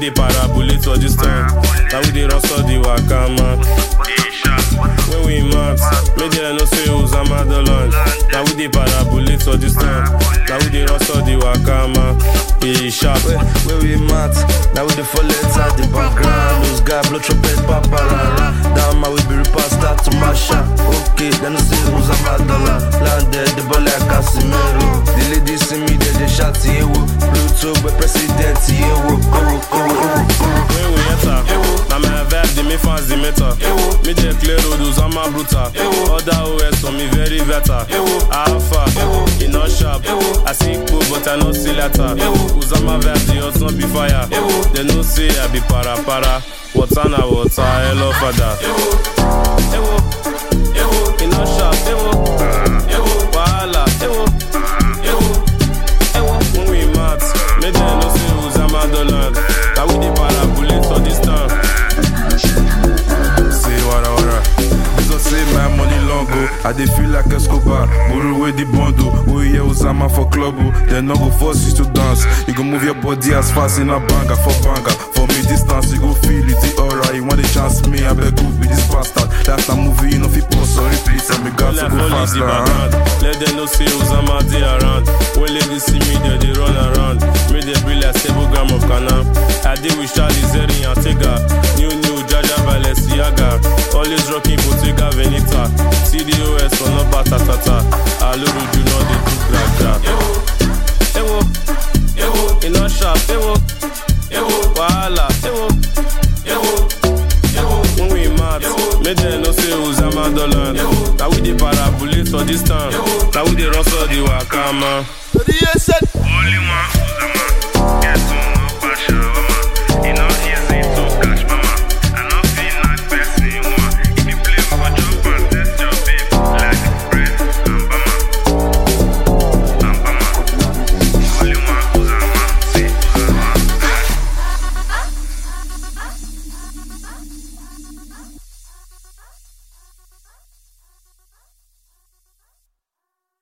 dey parabolate for this time. Now we dey rustle the waka man. When we mad, make them know say Uzama the land. Now we dey parabolate for this time. Now we dey rustle the waka man. Be sharp. When we mad, now we dey fall at the background. Those guys blow trumpet paparara. Down my way be repass start to mash up. Okay, then I say Uzama the land. Landed the ball like Casimiro. The ladies see me they shout yewo. Pluto but president yewo. When we enter, now my vibe dey make fans dey meter. Me dey clear road Uzama brutal. Other OS for me very better. Alpha, he not sharp. I see cool but I no see letter. Uzama vibe dey hot not be fire. They no say I be para. Water na water, hello father. He not sharp. Wahala. When we mad, make them know say Uzama the land. Now we dey parabolate for this time. Say wara. This don't say my money long go. I dey feel like Escobar. Buru with the bundle. We hear Uzama for club. They no go force you to dance. You go move your body as fast in a banger for banger. For me distance you go feel it. Alright, you want the chance me? I beg you be this bastard. That's a movie you know fi pause or repeat. And me got to go faster. Let them know say Uzama dey around. When ladies see me they run around. Make them be like 7 gram of canal. I deal with Charlie Zeri and Tega. New Jaja Balenciaga. Always rocking Bottega Veneta. CDOS for no batatata. Aluru do not dey do gragra. He not sharp. Wahala. When we mad, make them know say Uzama the land. Now we dey parabolate for this time. Now we dey rustle the waka man. Only one Uzama.